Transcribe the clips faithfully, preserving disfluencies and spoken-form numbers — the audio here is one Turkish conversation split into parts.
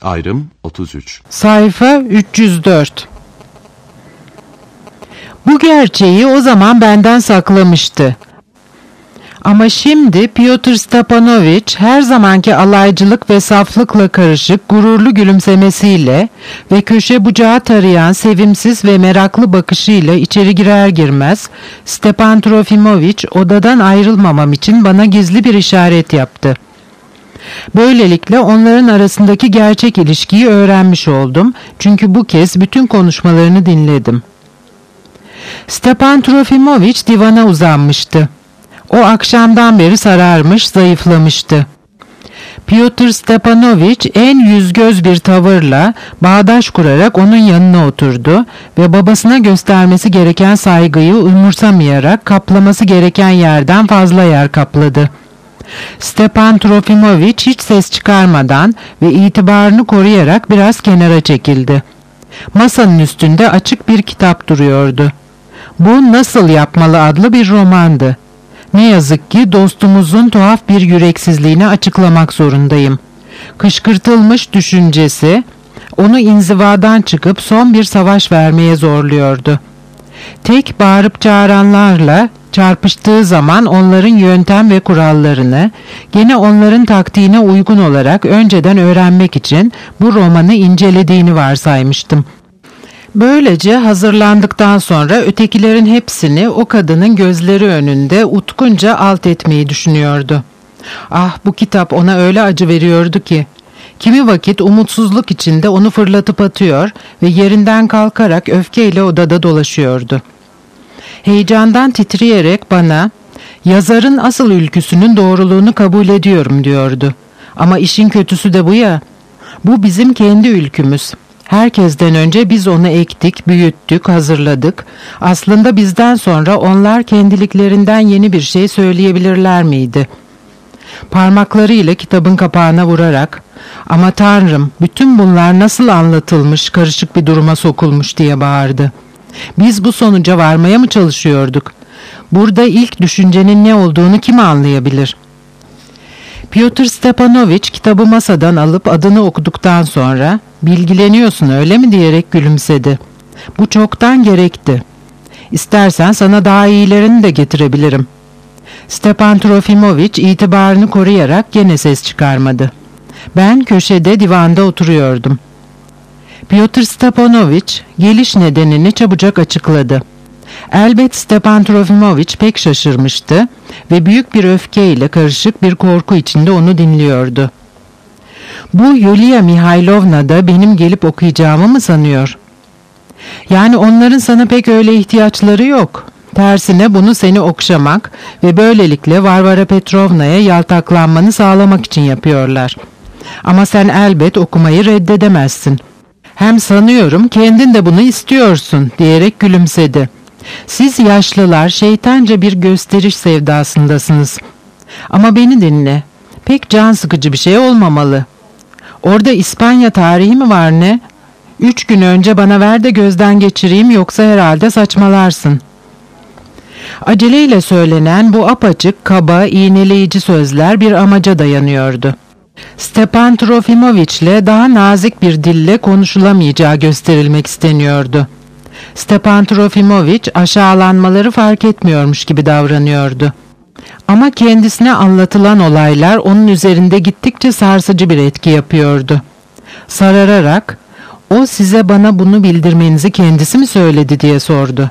Ayrım otuz üç. Sayfa üç yüz dört. Bu gerçeği o zaman benden saklamıştı. Ama şimdi Pyotr Stepanovich her zamanki alaycılık ve saflıkla karışık gururlu gülümsemesiyle ve köşe bucağı tarayan sevimsiz ve meraklı bakışıyla içeri girer girmez Stepan Trofimovich odadan ayrılmamam için bana gizli bir işaret yaptı. Böylelikle onların arasındaki gerçek ilişkiyi öğrenmiş oldum, çünkü bu kez bütün konuşmalarını dinledim. Stepan Trofimovich divana uzanmıştı. O akşamdan beri sararmış, zayıflamıştı. Pyotr Stepanovich en yüzgöz bir tavırla bağdaş kurarak onun yanına oturdu ve babasına göstermesi gereken saygıyı umursamayarak kaplaması gereken yerden fazla yer kapladı. Stepan Trofimovich hiç ses çıkarmadan ve itibarını koruyarak biraz kenara çekildi. Masanın üstünde açık bir kitap duruyordu. Bu Nasıl Yapmalı adlı bir romandı. Ne yazık ki dostumuzun tuhaf bir yüreksizliğini açıklamak zorundayım. Kışkırtılmış düşüncesi onu inzivadan çıkıp son bir savaş vermeye zorluyordu. Tek bağırıp çağıranlarla çarpıştığı zaman onların yöntem ve kurallarını, gene onların taktiğine uygun olarak önceden öğrenmek için bu romanı incelediğini varsaymıştım. Böylece hazırlandıktan sonra ötekilerin hepsini o kadının gözleri önünde utkunca alt etmeyi düşünüyordu. Ah, bu kitap ona öyle acı veriyordu ki, kimi vakit umutsuzluk içinde onu fırlatıp atıyor ve yerinden kalkarak öfkeyle odada dolaşıyordu. Heyecandan titreyerek bana, yazarın asıl ülküsünün doğruluğunu kabul ediyorum diyordu. Ama işin kötüsü de bu ya, bu bizim kendi ülkümüz. Herkesten önce biz onu ektik, büyüttük, hazırladık. Aslında bizden sonra onlar kendiliklerinden yeni bir şey söyleyebilirler miydi? Parmaklarıyla kitabın kapağına vurarak, "Ama Tanrım, bütün bunlar nasıl anlatılmış, karışık bir duruma sokulmuş?" diye bağırdı. Biz bu sonuca varmaya mı çalışıyorduk? Burada ilk düşüncenin ne olduğunu kim anlayabilir? Pyotr Stepanovich kitabı masadan alıp adını okuduktan sonra, "Bilgileniyorsun öyle mi?" diyerek gülümsedi. "Bu çoktan gerekti. İstersen sana daha iyilerini de getirebilirim." Stepan Trofimovich itibarını koruyarak gene ses çıkarmadı. Ben köşede divanda oturuyordum. Pyotr Stepanovich geliş nedenini çabucak açıkladı. Elbet Stepan Trofimovich pek şaşırmıştı ve büyük bir öfkeyle karışık bir korku içinde onu dinliyordu. "Bu Yulia Mihailovna da benim gelip okuyacağımı mı sanıyor? Yani onların sana pek öyle ihtiyaçları yok. Tersine bunu seni okşamak ve böylelikle Varvara Petrovna'ya yaltaklanmanı sağlamak için yapıyorlar. Ama sen elbet okumayı reddedemezsin. Hem sanıyorum kendin de bunu istiyorsun," diyerek gülümsedi. "Siz yaşlılar şeytanca bir gösteriş sevdasındasınız. Ama beni dinle. Pek can sıkıcı bir şey olmamalı. Orada İspanya tarihi mi var ne? Üç gün önce bana ver de gözden geçireyim, yoksa herhalde saçmalarsın." Aceleyle söylenen bu apaçık, kaba, iğneleyici sözler bir amaca dayanıyordu. Stepan Trofimovich'le daha nazik bir dille konuşulamayacağı gösterilmek isteniyordu. Stepan Trofimovich aşağılanmaları fark etmiyormuş gibi davranıyordu. Ama kendisine anlatılan olaylar onun üzerinde gittikçe sarsıcı bir etki yapıyordu. Sarararak, "O size bana bunu bildirmenizi kendisi mi söyledi?" diye sordu.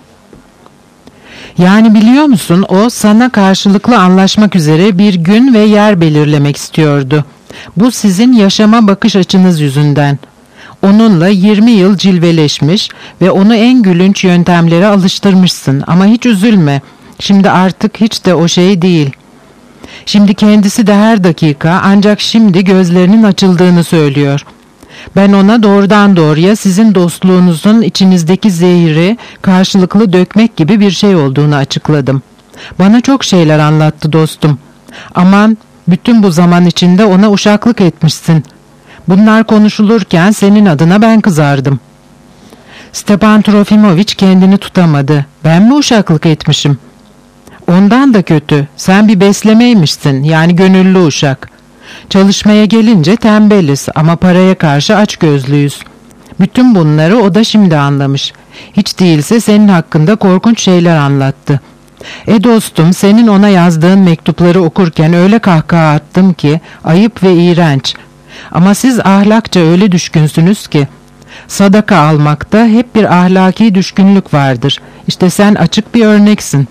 "Yani biliyor musun, o sana karşılıklı anlaşmak üzere bir gün ve yer belirlemek istiyordu. Bu sizin yaşama bakış açınız yüzünden. Onunla yirmi yıl cilveleşmiş ve onu en gülünç yöntemlere alıştırmışsın, ama hiç üzülme. Şimdi artık hiç de o şey değil. Şimdi kendisi de her dakika ancak şimdi gözlerinin açıldığını söylüyor. Ben ona doğrudan doğruya sizin dostluğunuzun içinizdeki zehri karşılıklı dökmek gibi bir şey olduğunu açıkladım. Bana çok şeyler anlattı dostum. Aman, bütün bu zaman içinde ona uşaklık etmişsin. Bunlar konuşulurken senin adına ben kızardım." Stepan Trofimovich kendini tutamadı. "Ben mi uşaklık etmişim?" "Ondan da kötü. Sen bir beslemeymişsin, yani gönüllü uşak. Çalışmaya gelince tembeliz ama paraya karşı açgözlüyüz. Bütün bunları o da şimdi anlamış. Hiç değilse senin hakkında korkunç şeyler anlattı. E dostum, senin ona yazdığın mektupları okurken öyle kahkaha attım ki ayıp ve iğrenç. Ama siz ahlakça öyle düşkünsünüz ki. Sadaka almakta hep bir ahlaki düşkünlük vardır. İşte sen açık bir örneksin.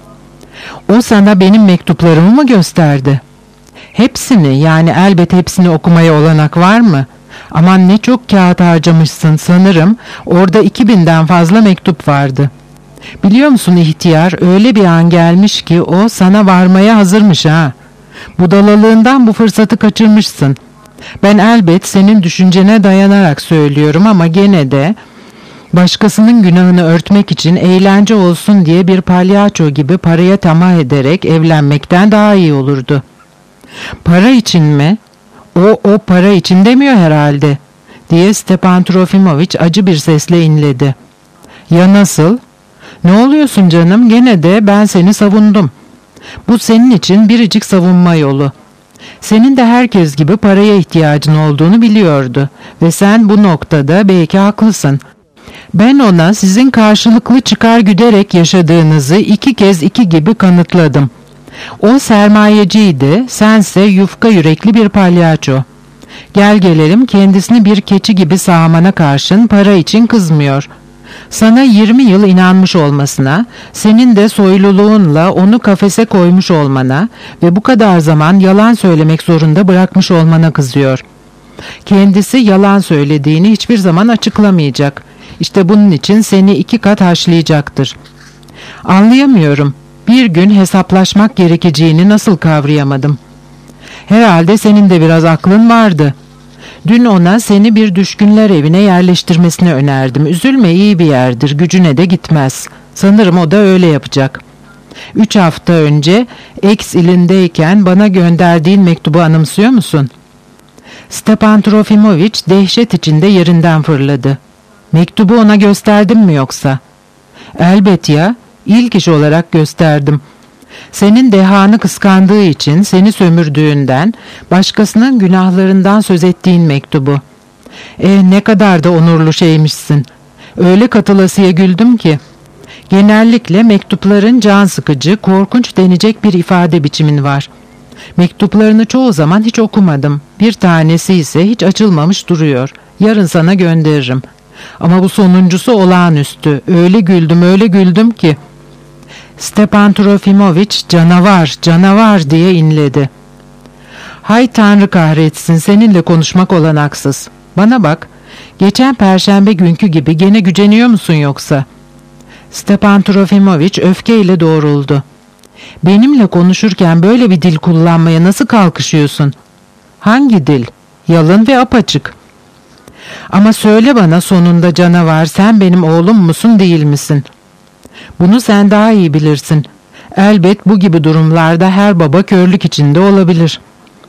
O sana benim mektuplarımı mı gösterdi? Hepsini, yani elbet hepsini okumaya olanak var mı? Aman ne çok kağıt harcamışsın, sanırım orada iki binden fazla mektup vardı. Biliyor musun ihtiyar, öyle bir an gelmiş ki o sana varmaya hazırmış ha. Budalalığından bu fırsatı kaçırmışsın. Ben elbet senin düşüncene dayanarak söylüyorum ama gene de başkasının günahını örtmek için eğlence olsun diye bir palyaço gibi paraya tamah ederek evlenmekten daha iyi olurdu. Para için mi? O, o para için demiyor herhalde, diye Stepan Trofimoviç acı bir sesle inledi. Ya nasıl? Ne oluyorsun canım, gene de ben seni savundum. Bu senin için biricik savunma yolu. Senin de herkes gibi paraya ihtiyacın olduğunu biliyordu ve sen bu noktada belki haklısın. Ben ona sizin karşılıklı çıkar güderek yaşadığınızı iki kez iki gibi kanıtladım. O sermayeciydi, sense yufka yürekli bir palyaço. Gel gelelim kendisini bir keçi gibi sağmana karşın para için kızmıyor. Sana yirmi yıl inanmış olmasına, senin de soyluluğunla onu kafese koymuş olmana ve bu kadar zaman yalan söylemek zorunda bırakmış olmana kızıyor. Kendisi yalan söylediğini hiçbir zaman açıklamayacak. İşte bunun için seni iki kat haşlayacaktır. Anlayamıyorum. Bir gün hesaplaşmak gerekeceğini nasıl kavrayamadım. Herhalde senin de biraz aklın vardı. Dün ona seni bir düşkünler evine yerleştirmesini önerdim. Üzülme, iyi bir yerdir, gücüne de gitmez. Sanırım o da öyle yapacak. Üç hafta önce X ilindeyken bana gönderdiğin mektubu anımsıyor musun? Stepan Trofimoviç dehşet içinde yerinden fırladı. Mektubu ona gösterdin mi yoksa? Elbet ya, ilk iş olarak gösterdim. Senin dehanı kıskandığı için seni sömürdüğünden, başkasının günahlarından söz ettiğin mektubu. Eh, ne kadar da onurlu şeymişsin. Öyle katılasıya güldüm ki. Genellikle mektupların can sıkıcı, korkunç denecek bir ifade biçimin var. Mektuplarını çoğu zaman hiç okumadım. Bir tanesi ise hiç açılmamış duruyor. Yarın sana gönderirim. Ama bu sonuncusu olağanüstü. Öyle güldüm, öyle güldüm ki. Stepan Trofimoviç canavar, canavar diye inledi. Hay Tanrı kahretsin, seninle konuşmak olanaksız. Bana bak, geçen perşembe günkü gibi gene güceniyor musun yoksa? Stepan Trofimoviç öfkeyle doğruldu. Benimle konuşurken böyle bir dil kullanmaya nasıl kalkışıyorsun? Hangi dil? Yalın ve apaçık. Ama söyle bana sonunda canavar, sen benim oğlum musun değil misin? Bunu sen daha iyi bilirsin. Elbet bu gibi durumlarda her baba körlük içinde olabilir.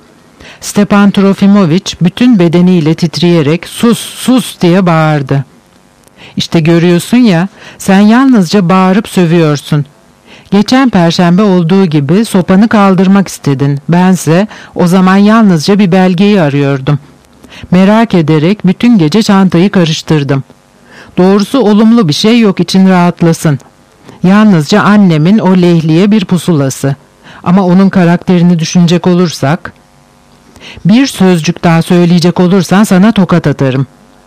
Stepan Trofimoviç bütün bedeniyle titreyerek sus sus diye bağırdı. İşte görüyorsun ya, sen yalnızca bağırıp sövüyorsun. Geçen perşembe olduğu gibi sopanı kaldırmak istedin. Bense o zaman yalnızca bir belgeyi arıyordum. Merak ederek bütün gece çantayı karıştırdım. Doğrusu olumlu bir şey yok, için rahatlasın. Yalnızca annemin o lehliye bir pusulası. Ama onun karakterini düşünecek olursak... Bir sözcük daha söyleyecek olursan sana tokat atarım.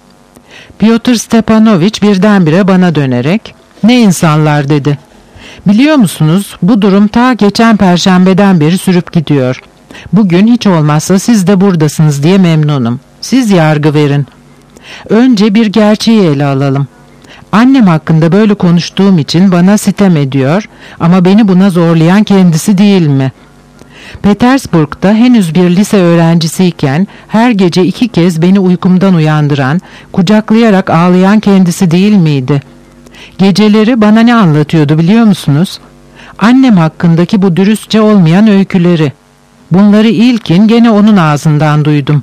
Pyotr Stepanoviç birdenbire bana dönerek, ne insanlar dedi. Biliyor musunuz, bu durum ta geçen perşembeden beri sürüp gidiyor. Bugün hiç olmazsa siz de buradasınız diye memnunum. Siz yargı verin. Önce bir gerçeği ele alalım. Annem hakkında böyle konuştuğum için bana sitem ediyor ama beni buna zorlayan kendisi değil mi? Petersburg'da henüz bir lise öğrencisiyken her gece iki kez beni uykumdan uyandıran, kucaklayarak ağlayan kendisi değil miydi? Geceleri bana ne anlatıyordu biliyor musunuz? Annem hakkındaki bu dürüstçe olmayan öyküleri. Bunları ilkin gene onun ağzından duydum.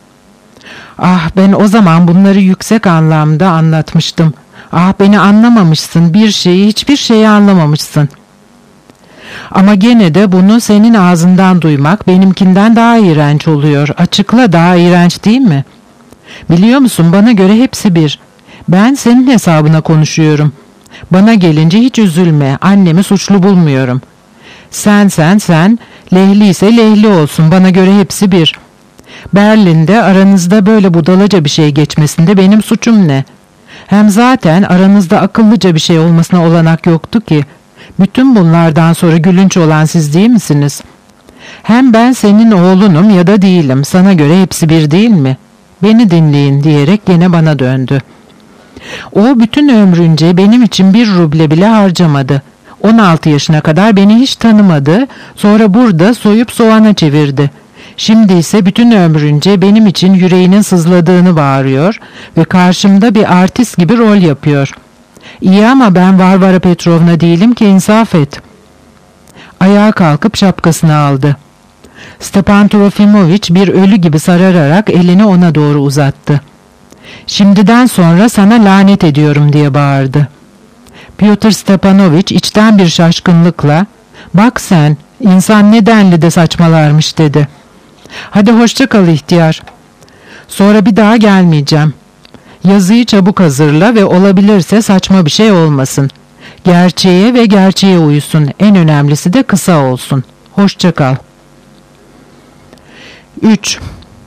Ah, ben o zaman bunları yüksek anlamda anlatmıştım. Ah, beni anlamamışsın, bir şeyi, hiçbir şeyi anlamamışsın. Ama gene de bunu senin ağzından duymak benimkinden daha iğrenç oluyor. Açıkla, daha iğrenç değil mi? Biliyor musun, bana göre hepsi bir. Ben senin hesabına konuşuyorum. Bana gelince hiç üzülme, annemi suçlu bulmuyorum. Sen sen sen, lehli ise lehli olsun, bana göre hepsi bir. Berlin'de aranızda böyle budalaca bir şey geçmesinde benim suçum ne? Hem zaten aranızda akıllıca bir şey olmasına olanak yoktu ki. Bütün bunlardan sonra gülünç olan siz değil misiniz? Hem ben senin oğlunum ya da değilim, sana göre hepsi bir değil mi? Beni dinleyin diyerek gene bana döndü. O bütün ömrünce benim için bir ruble bile harcamadı. on altı yaşına kadar beni hiç tanımadı, sonra burada soyup soğana çevirdi. Şimdi ise bütün ömrünce benim için yüreğinin sızladığını bağırıyor ve karşımda bir artist gibi rol yapıyor. İyi ama ben Varvara Petrovna değilim ki, insaf et. Ayağa kalkıp şapkasını aldı. Stepan Trofimovich bir ölü gibi sarararak elini ona doğru uzattı. Şimdiden sonra sana lanet ediyorum diye bağırdı. Pyotr Stepanovich içten bir şaşkınlıkla, bak sen, insan ne denli de saçmalarmış dedi. Hadi hoşça kal ihtiyar. Sonra bir daha gelmeyeceğim. Yazıyı çabuk hazırla ve olabilirse saçma bir şey olmasın. Gerçeğe ve gerçeğe uysun. En önemlisi de kısa olsun. Hoşça kal. üç.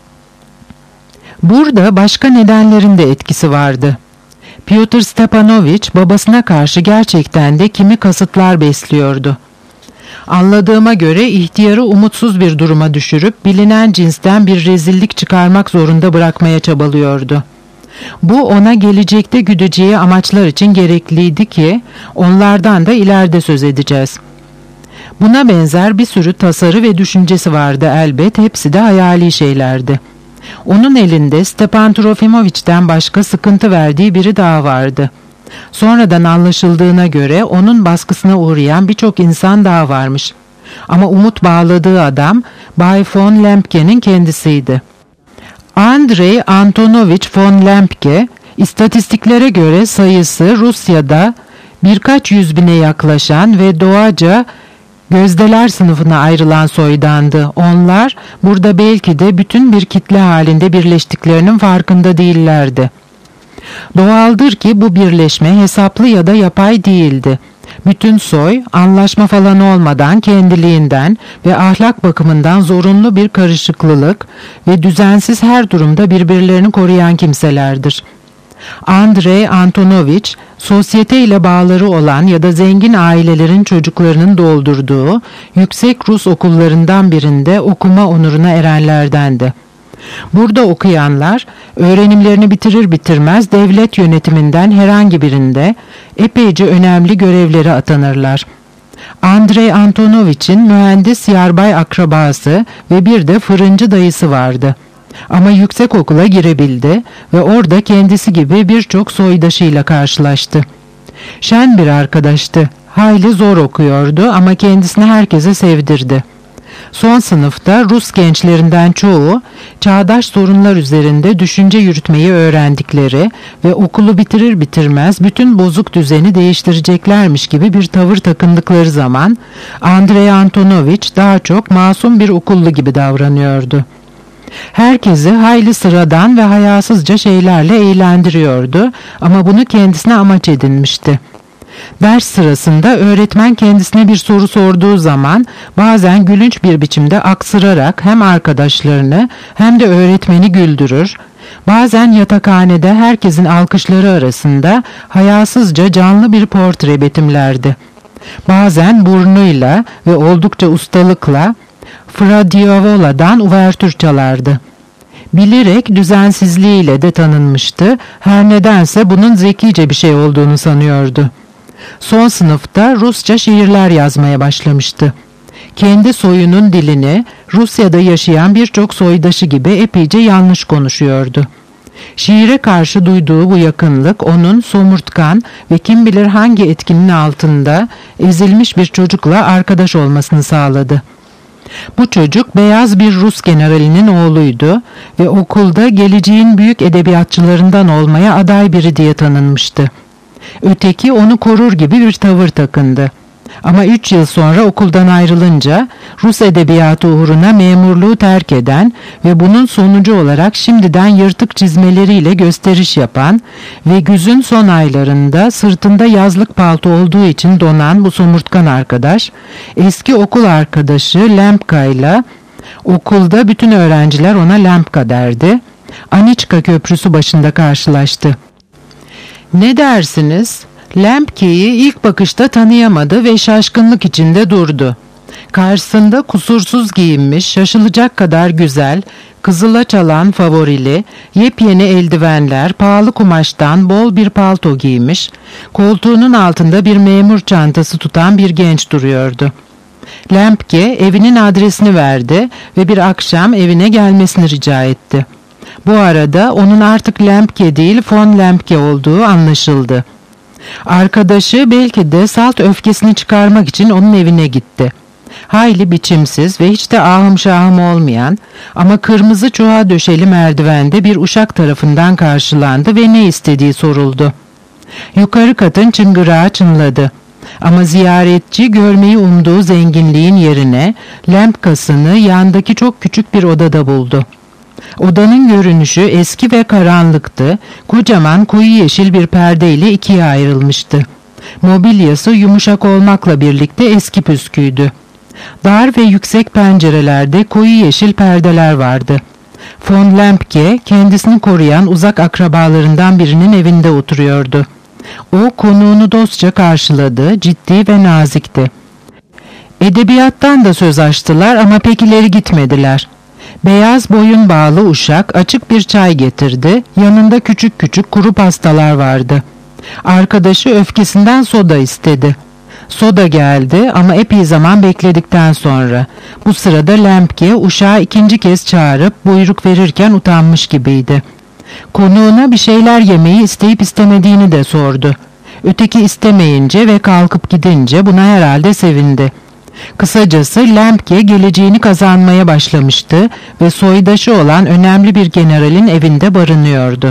Burada başka nedenlerin de etkisi vardı. Pyotr Stepanovich babasına karşı gerçekten de kimi kasıtlar besliyordu. Anladığıma göre ihtiyarı umutsuz bir duruma düşürüp bilinen cinsten bir rezillik çıkarmak zorunda bırakmaya çabalıyordu. Bu ona gelecekte güdeceği amaçlar için gerekliydi ki onlardan da ileride söz edeceğiz. Buna benzer bir sürü tasarı ve düşüncesi vardı elbet, hepsi de hayali şeylerdi. Onun elinde Stepan Trofimovich'ten başka sıkıntı verdiği biri daha vardı. Sonradan anlaşıldığına göre onun baskısına uğrayan birçok insan daha varmış. Ama umut bağladığı adam Bay von Lembke'nin kendisiydi. Andrei Antonovich von Lembke, istatistiklere göre sayısı Rusya'da birkaç yüz bine yaklaşan ve doğaca gözdeler sınıfına ayrılan soydandı. Onlar burada belki de bütün bir kitle halinde birleştiklerinin farkında değillerdi. Doğaldır ki bu birleşme hesaplı ya da yapay değildi. Bütün soy, anlaşma falan olmadan kendiliğinden ve ahlak bakımından zorunlu bir karışıklılık ve düzensiz her durumda birbirlerini koruyan kimselerdir. Andrei Antonovich, sosyete ile bağları olan ya da zengin ailelerin çocuklarının doldurduğu yüksek Rus okullarından birinde okuma onuruna erenlerdendi. Burada okuyanlar öğrenimlerini bitirir bitirmez devlet yönetiminden herhangi birinde epeyce önemli görevlere atanırlar. Andrei Antonovich'in mühendis yarbay akrabası ve bir de fırıncı dayısı vardı. Ama yüksek okula girebildi ve orada kendisi gibi birçok soydaşıyla karşılaştı. Şen bir arkadaştı. Hayli zor okuyordu ama kendisini herkese sevdirdi. Son sınıfta Rus gençlerinden çoğu çağdaş sorunlar üzerinde düşünce yürütmeyi öğrendikleri ve okulu bitirir bitirmez bütün bozuk düzeni değiştireceklermiş gibi bir tavır takındıkları zaman Andrei Antonovich daha çok masum bir okullu gibi davranıyordu. Herkesi hayli sıradan ve hayasızca şeylerle eğlendiriyordu ama bunu kendisine amaç edinmişti. Ders sırasında öğretmen kendisine bir soru sorduğu zaman bazen gülünç bir biçimde aksırarak hem arkadaşlarını hem de öğretmeni güldürür, bazen yatakhanede herkesin alkışları arasında hayasızca canlı bir portre betimlerdi. Bazen burnuyla ve oldukça ustalıkla Fra Diavola'dan uvertür çalardı. Bilerek düzensizliğiyle de tanınmıştı, her nedense bunun zekice bir şey olduğunu sanıyordu. Son sınıfta Rusça şiirler yazmaya başlamıştı. Kendi soyunun dilini Rusya'da yaşayan birçok soydaşı gibi epeyce yanlış konuşuyordu. Şiire karşı duyduğu bu yakınlık onun somurtkan ve kim bilir hangi etkinin altında ezilmiş bir çocukla arkadaş olmasını sağladı. Bu çocuk beyaz bir Rus generalinin oğluydu ve okulda geleceğin büyük edebiyatçılarından olmaya aday biri diye tanınmıştı. Öteki onu korur gibi bir tavır takındı. Ama üç yıl sonra okuldan ayrılınca Rus edebiyatı uğruna memurluğu terk eden ve bunun sonucu olarak şimdiden yırtık çizmeleriyle gösteriş yapan ve güzün son aylarında sırtında yazlık palto olduğu için donan bu somurtkan arkadaş, eski okul arkadaşı Lempka ile okulda bütün öğrenciler ona Lempka derdi, Aniçka Köprüsü başında karşılaştı. Ne dersiniz? Lempke'yi ilk bakışta tanıyamadı ve şaşkınlık içinde durdu. Karşısında kusursuz giyinmiş, şaşılacak kadar güzel, kızıla çalan favorili, yepyeni eldivenler, pahalı kumaştan bol bir palto giymiş, koltuğunun altında bir memur çantası tutan bir genç duruyordu. Lempke evinin adresini verdi ve bir akşam evine gelmesini rica etti. Bu arada onun artık Lempke değil von Lempke olduğu anlaşıldı. Arkadaşı belki de salt öfkesini çıkarmak için onun evine gitti. Hayli biçimsiz ve hiç de ahım şahım olmayan ama kırmızı çuha döşeli merdivende bir uşak tarafından karşılandı ve ne istediği soruldu. Yukarı katın çıngırağı çınladı. Ama ziyaretçi görmeyi umduğu zenginliğin yerine Lempkasını yandaki çok küçük bir odada buldu. Odanın görünüşü eski ve karanlıktı, kocaman koyu yeşil bir perdeyle ikiye ayrılmıştı. Mobilyası yumuşak olmakla birlikte eski püsküydü. Dar ve yüksek pencerelerde koyu yeşil perdeler vardı. Von Lempke kendisini koruyan uzak akrabalarından birinin evinde oturuyordu. O konuğunu dostça karşıladı, ciddi ve nazikti. Edebiyattan da söz açtılar ama pek ileri gitmediler. Beyaz boyun bağlı uşak açık bir çay getirdi, yanında küçük küçük kuru pastalar vardı. Arkadaşı öfkesinden soda istedi. Soda geldi ama epey zaman bekledikten sonra. Bu sırada Lempke uşağı ikinci kez çağırıp buyruk verirken utanmış gibiydi. Konuğuna bir şeyler yemeyi isteyip istemediğini de sordu. Öteki istemeyince ve kalkıp gidince buna herhalde sevindi. Kısacası Lempke geleceğini kazanmaya başlamıştı ve soydaşı olan önemli bir generalin evinde barınıyordu.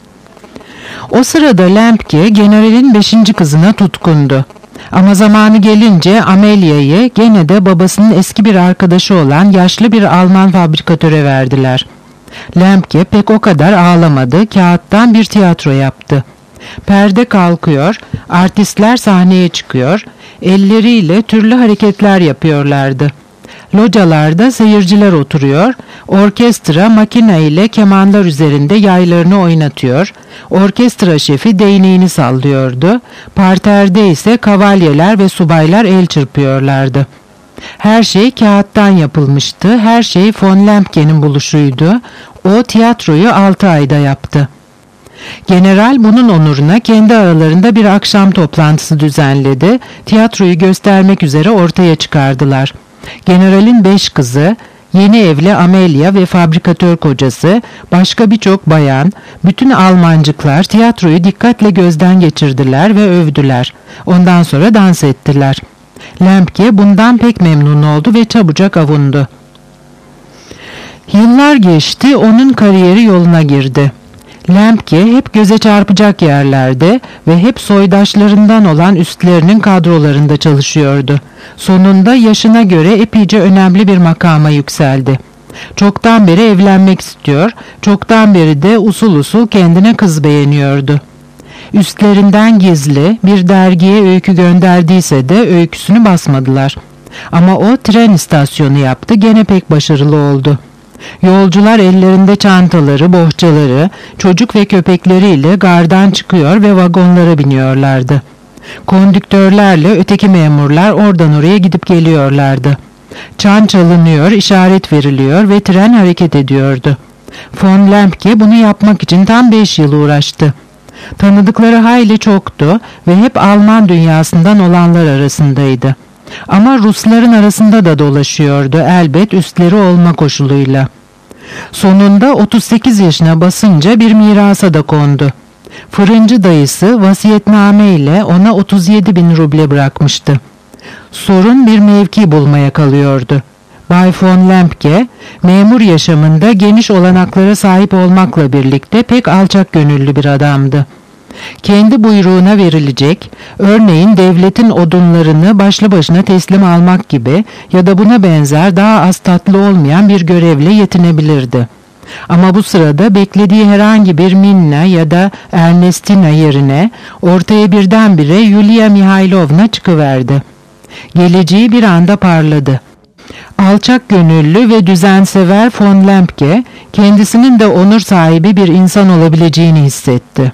O sırada Lempke generalin beşinci kızına tutkundu. Ama zamanı gelince Amelia'yı gene de babasının eski bir arkadaşı olan yaşlı bir Alman fabrikatöre verdiler. Lempke pek o kadar ağlamadı, kağıttan bir tiyatro yaptı. Perde kalkıyor, artistler sahneye çıkıyor, elleriyle türlü hareketler yapıyorlardı. Localarda seyirciler oturuyor, orkestra makine ile kemanlar üzerinde yaylarını oynatıyor, orkestra şefi değneğini sallıyordu, parterde ise kavalyeler ve subaylar el çırpıyorlardı. Her şey kağıttan yapılmıştı, her şey von Lempke'nin buluşuydu, o tiyatroyu altı ayda yaptı. General bunun onuruna kendi aralarında bir akşam toplantısı düzenledi, tiyatroyu göstermek üzere ortaya çıkardılar. Generalin beş kızı, yeni evli Amelia ve fabrikatör kocası, başka birçok bayan, bütün Almancıklar tiyatroyu dikkatle gözden geçirdiler ve övdüler. Ondan sonra dans ettiler. Lempke bundan pek memnun oldu ve çabucak avundu. Yıllar geçti, onun kariyeri yoluna girdi. Lempke hep göze çarpacak yerlerde ve hep soydaşlarından olan üstlerinin kadrolarında çalışıyordu. Sonunda yaşına göre epeyce önemli bir makama yükseldi. Çoktan beri evlenmek istiyor, çoktan beri de usul usul kendine kız beğeniyordu. Üstlerinden gizli bir dergiye öykü gönderdiyse de öyküsünü basmadılar. Ama o tren istasyonu yaptı, gene pek başarılı oldu. Yolcular ellerinde çantaları, bohçaları, çocuk ve köpekleriyle gardan çıkıyor ve vagonlara biniyorlardı. Kondüktörlerle öteki memurlar oradan oraya gidip geliyorlardı. Çan çalınıyor, işaret veriliyor ve tren hareket ediyordu. Von Lempke bunu yapmak için tam beş yıl uğraştı. Tanıdıkları hayli çoktu ve hep Alman dünyasından olanlar arasındaydı. Ama Rusların arasında da dolaşıyordu, elbet üstleri olma koşuluyla. Sonunda otuz sekiz yaşına basınca bir mirasa da kondu. Fırıncı dayısı vasiyetname ile ona otuz yedi bin ruble bırakmıştı. Sorun bir mevki bulmaya kalıyordu. Bay von Lempke, memur yaşamında geniş olanaklara sahip olmakla birlikte pek alçak gönüllü bir adamdı. Kendi buyruğuna verilecek, örneğin devletin odunlarını başlı başına teslim almak gibi ya da buna benzer daha az tatlı olmayan bir görevle yetinebilirdi. Ama bu sırada beklediği herhangi bir Minna ya da Ernestina yerine ortaya birdenbire Yulia Mihailovna çıkıverdi. Geleceği bir anda parladı. Alçak gönüllü ve düzensever von Lembke, kendisinin de onur sahibi bir insan olabileceğini hissetti.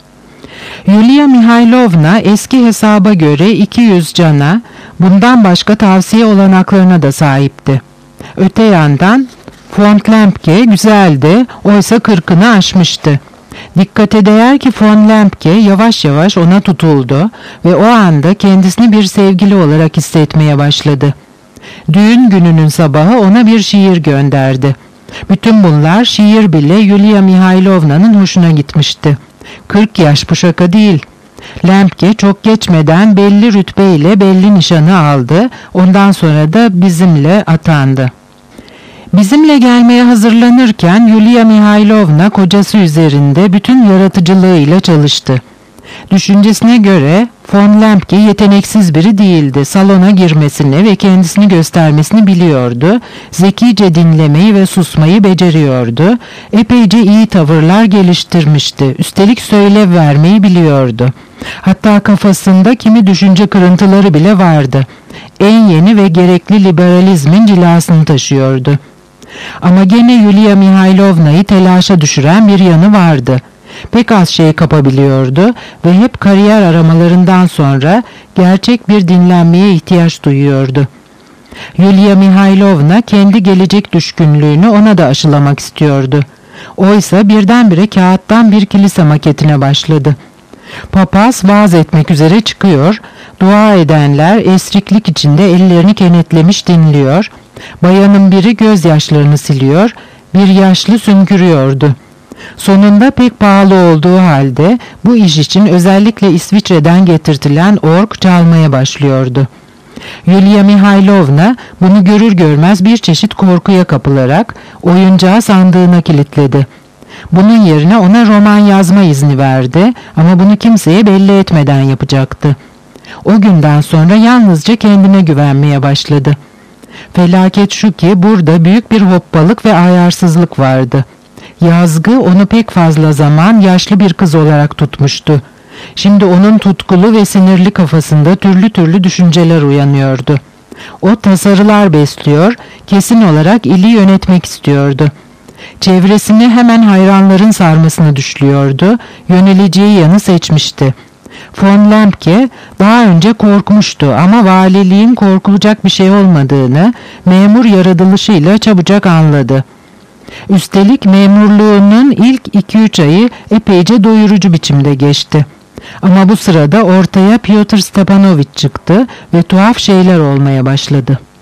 Yulia Mihailovna eski hesaba göre iki yüz cana, bundan başka tavsiye olanaklarına da sahipti. Öte yandan von Lembke güzeldi, oysa kırkını aşmıştı. Dikkate değer ki von Lembke yavaş yavaş ona tutuldu ve o anda kendisini bir sevgili olarak hissetmeye başladı. Düğün gününün sabahı ona bir şiir gönderdi. Bütün bunlar şiir bile Yulia Mihailovna'nın hoşuna gitmişti. Kırk yaş bu şaka değil. Lembke çok geçmeden belli rütbeyle belli nişanı aldı, ondan sonra da bizimle atandı. Bizimle gelmeye hazırlanırken Yulia Mihailovna kocası üzerinde bütün yaratıcılığıyla çalıştı. Düşüncesine göre von Lembke yeteneksiz biri değildi. Salona girmesini ve kendisini göstermesini biliyordu. Zekice dinlemeyi ve susmayı beceriyordu. Epeyce iyi tavırlar geliştirmişti. Üstelik söylev vermeyi biliyordu. Hatta kafasında kimi düşünce kırıntıları bile vardı. En yeni ve gerekli liberalizmin cilasını taşıyordu. Ama gene Yulia Mihailovna'yı telaşa düşüren bir yanı vardı. Pek az şey kapabiliyordu ve hep kariyer aramalarından sonra gerçek bir dinlenmeye ihtiyaç duyuyordu. Yulia Mihailovna kendi gelecek düşkünlüğünü ona da aşılamak istiyordu. Oysa birdenbire kağıttan bir kilise maketine başladı. Papaz vaaz etmek üzere çıkıyor, dua edenler esriklik içinde ellerini kenetlemiş dinliyor, bayanın biri gözyaşlarını siliyor, bir yaşlı sümkürüyordu. Sonunda pek pahalı olduğu halde bu iş için özellikle İsviçre'den getirtilen org çalmaya başlıyordu. Yulia Mihailovna bunu görür görmez bir çeşit korkuya kapılarak oyuncağı sandığına kilitledi. Bunun yerine ona roman yazma izni verdi ama bunu kimseye belli etmeden yapacaktı. O günden sonra yalnızca kendine güvenmeye başladı. Felaket şu ki burada büyük bir hoppalık ve ayarsızlık vardı. Yazgı onu pek fazla zaman yaşlı bir kız olarak tutmuştu. Şimdi onun tutkulu ve sinirli kafasında türlü türlü düşünceler uyanıyordu. O tasarılar besliyor, kesin olarak ili yönetmek istiyordu. Çevresini hemen hayranların sarmasını düşlüyordu, yöneleceği yanı seçmişti. Von Lembke daha önce korkmuştu ama valiliğin korkulacak bir şey olmadığını memur yaratılışıyla çabucak anladı. Üstelik memurluğunun ilk iki üç ayı epeyce doyurucu biçimde geçti. Ama bu sırada ortaya Pyotr Stepanovich çıktı ve tuhaf şeyler olmaya başladı.